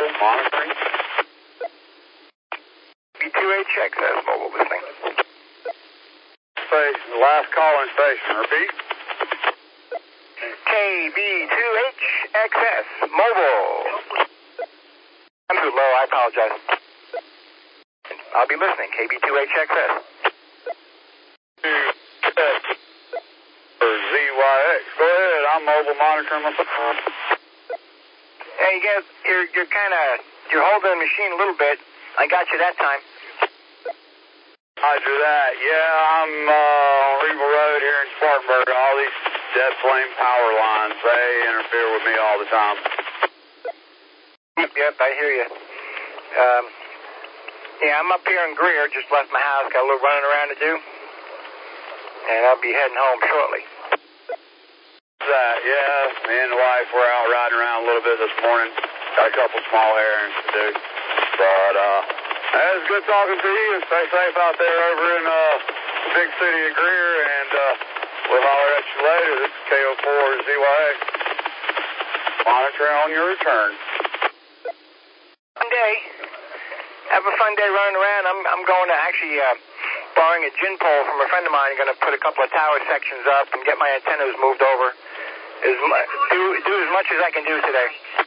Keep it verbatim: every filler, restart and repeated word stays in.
mobile monitoring. B two H X S mobile listening. Station, the last calling station, repeat. K B two H X S mobile. I'm too low, I apologize. I'll be listening, K B two H X S. For Z Y X. Go ahead, I'm mobile monitoring my phone. Hey, you guys, you're, you're kind of, you're holding the machine a little bit. I got you that time. Roger that. Yeah, I'm uh, on Regal Road here in Spartanburg. All these dead flame power lines, they interfere with me all the time. Yep, yep, I hear you. Um, yeah, I'm up here in Greer, just left my house, got a little running around to do. And I'll be heading home shortly. That, yeah, me and the wife were out riding around a little bit this morning. Got a couple small errands to do. But, uh, it was good talking to you. Stay safe out there over in, uh, the big city of Greer, and, uh, we'll holler at you later. This is K O four Z Y X. Monitoring on your return. Fun day. Have a fun day running around. I'm, I'm going to actually, uh, borrowing a gin pole from a friend of mine. I'm going to put a couple of tower sections up and get my antennas moved over. As mu- do, do as much as I can do today.